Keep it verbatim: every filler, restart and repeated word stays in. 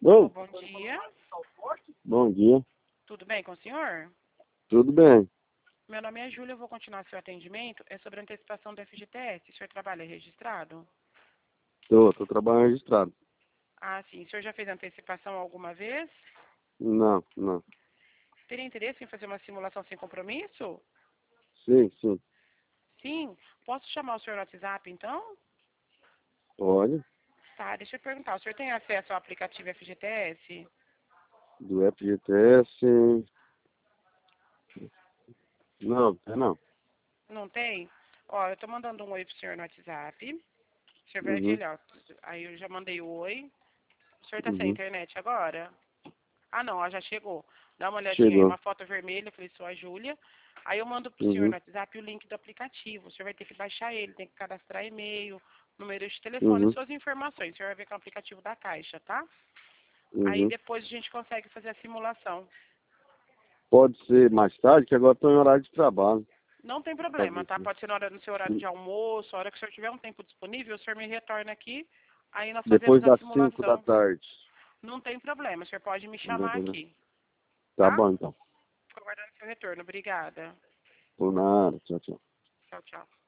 Alô, Ô, bom dia. bom dia. Tudo bem com o senhor? Tudo bem? Meu nome é Júlia, eu vou continuar seu atendimento. É sobre a antecipação do F G T S. O senhor trabalha registrado? Tô, tô trabalhando registrado. Ah, sim. O senhor já fez antecipação alguma vez? Não, não. Teria interesse em fazer uma simulação sem compromisso? Sim, sim. Sim. Posso chamar o senhor no WhatsApp, então? Pode. Tá, deixa eu perguntar. O senhor tem acesso ao aplicativo F G T S? Do F G T S. Não, é não. Não tem? Ó, eu tô mandando um oi pro senhor no WhatsApp. O senhor vai ver Uhum, ali, ó. Aí eu já mandei o oi. O senhor tá sem uhum. internet agora? Ah, não, ó, já chegou. Dá uma olhadinha aí, Chegou. uma foto vermelha, eu falei, sou a Júlia. Aí eu mando pro senhor no Uhum, WhatsApp o link do aplicativo. O senhor vai ter que baixar ele, tem que cadastrar e-mail, número de telefone, uhum, suas informações. O senhor vai ver que é um aplicativo da Caixa, tá? Aí uhum. depois a gente consegue fazer a simulação. Pode ser mais tarde, que agora tô em horário de trabalho. Não tem problema, Fazer tá? isso. Pode ser na hora, no seu horário de almoço, a hora que o senhor tiver um tempo disponível, o senhor me retorna aqui, aí nós Depois fazemos a das cinco da simulação. tarde. Não tem problema, o senhor pode me Não tem chamar problema. aqui, Tá tá? bom, então. Fico aguardando seu retorno. Obrigada. Por nada. Tchau, tchau. Tchau, tchau.